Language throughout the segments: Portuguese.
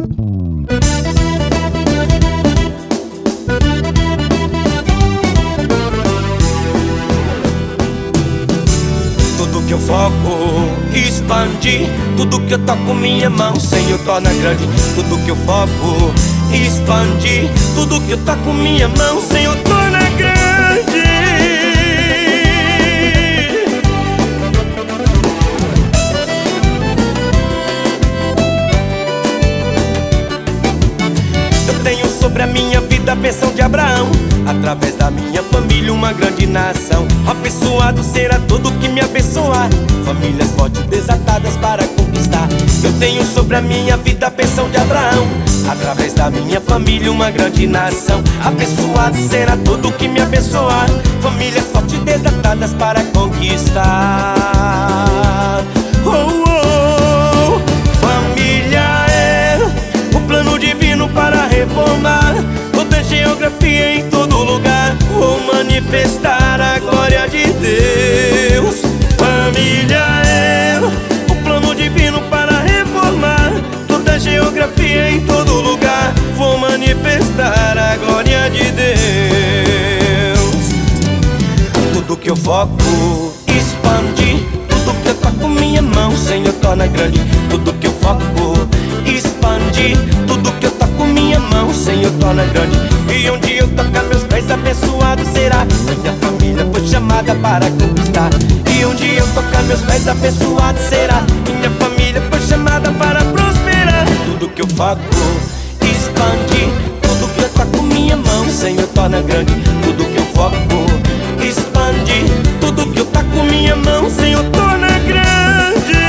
Tudo que eu foco, expande. Tudo que eu toco minha mão, Senhor, torna grande. Tudo que eu foco, expande. Tudo que eu toco minha mão, Senhor, torna grande. Eu tenho sobre a minha vida a bênção de Abraão. Através da minha família uma grande nação. Abençoado será todo que me abençoar. Famílias fortes desatadas para conquistar. Eu tenho sobre a minha vida a bênção de Abraão. Através da minha família uma grande nação. Abençoado será todo que me abençoar. Famílias fortes desatadas para conquistar. Oh, oh. Família é o plano divino para reformar toda a geografia em todo lugar. Vou manifestar a glória de Deus. Família é o plano divino para reformar toda a geografia em todo lugar. Vou manifestar a glória de Deus. Tudo que eu foco, expande. Tudo que eu toco minha mão, Senhor, torna grande. Tudo que eu foco, expande. Tudo que eu toco minha mão, Senhor, torna grande. E onde eu tocar meus pés, abençoado será. Minha família foi chamada para conquistar. E onde eu tocar meus pés, abençoado será. Minha família foi chamada para prosperar. Tudo que eu foco, expande. Tudo que eu toco minha mão, Senhor, torna grande. Tudo que eu foco, expande. Tudo que eu toco minha mão, Senhor, torna grande.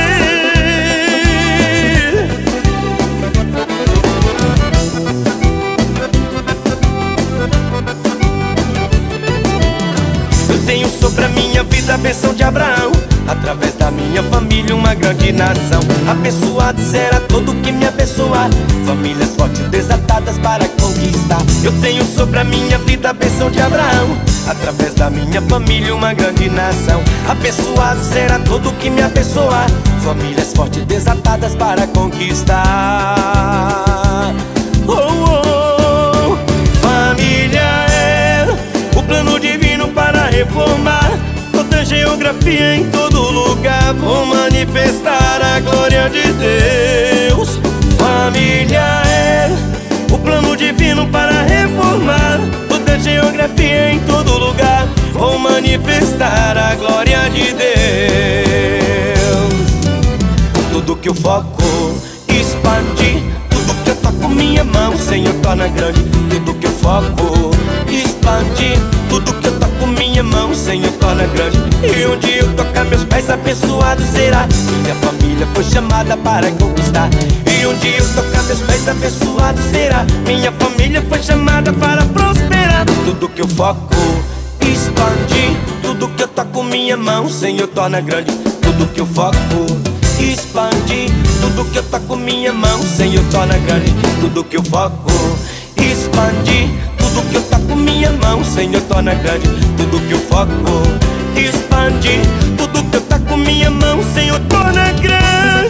Eu tenho sobre a minha vida a bênção de Abraão. Através da minha família uma grande nação. Abençoado será todo que me abençoar. Famílias fortes desatadas para conquistar. Eu tenho sobre a minha vida a bênção de Abraão. Através da minha família uma grande nação. Abençoado será todo que me abençoar. Famílias fortes desatadas para conquistar. Oh, oh, oh. Família é o plano divino para reformar toda a geografia em todo lugar. Vou manifestar a glória de Deus. Família é o plano divino para reformar toda a geografia em todo lugar. Vou manifestar a glória de Deus. Tudo que eu foco, expande. Tudo que eu toco minha mão, Senhor, torna grande. Tudo que eu foco, expande. Tudo que eu toco minha mão, Senhor, torna grande. E onde eu tocar meus pés, abençoado será. Minha família foi chamada para conquistar. E onde eu tocar meus pés, abençoado será. Minha família foi chamada para prosperar. Tudo que eu foco, expande. Tudo que eu toco minha mão, Senhor, torna grande. Tudo que eu foco, expande. Tudo que eu toco minha mão, Senhor, torna grande. Tudo que eu foco, expande. Tudo que eu toco minha mão, Senhor, torna grande. Tudo que eu foco, expande. Tudo que eu toco minha mão, Senhor, torna grande.